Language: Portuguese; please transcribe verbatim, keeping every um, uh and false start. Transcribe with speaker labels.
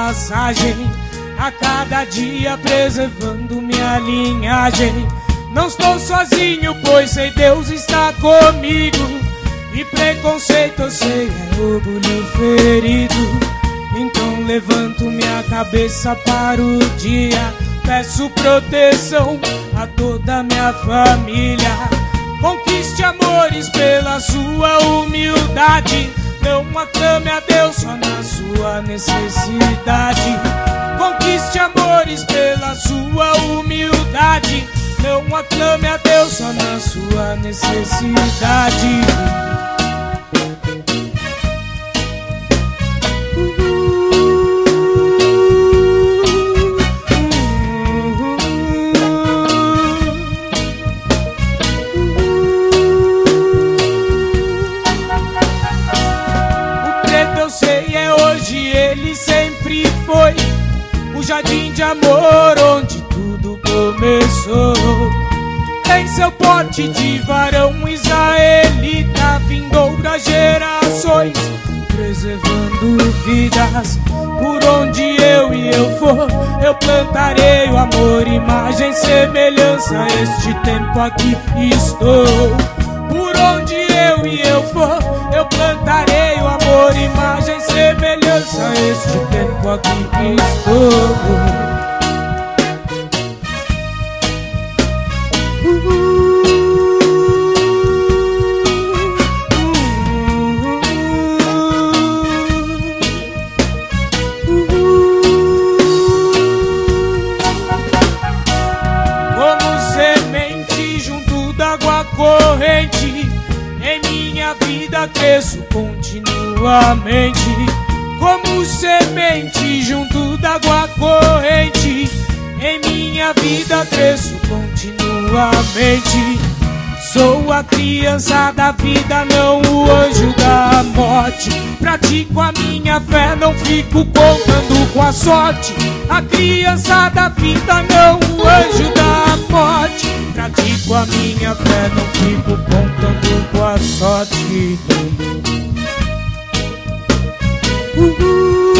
Speaker 1: passagem, a cada dia preservando minha linhagem. Não estou sozinho, pois sei Deus está comigo. E preconceito eu sei é orgulho ferido. Então levanto minha cabeça para o dia, peço proteção a toda minha família. Conquiste amores pela sua humildade, não aclame a Deus só na sua necessidade. Conquiste amores pela sua humildade, não aclame a Deus só na sua necessidade. Ele sempre foi o jardim de amor onde tudo começou. Em seu porte de varão israelita vindoura gerações, preservando vidas. Por onde eu e eu for, eu plantarei o amor, imagem, semelhança. Este tempo aqui estou. Por onde eu e eu for, eu plantarei o amor, imagem, semelhança. Este tempo aqui estou. Como semente junto d'água corrente, em minha vida cresço continuamente. Como semente junto d'água corrente, em minha vida cresço continuamente. Sou a criança da vida, não o anjo da morte. Pratico a minha fé, não fico contando com a sorte. A criança da vida, não o anjo da morte. Pratico a minha fé, não fico contando com a sorte. Uh-uh.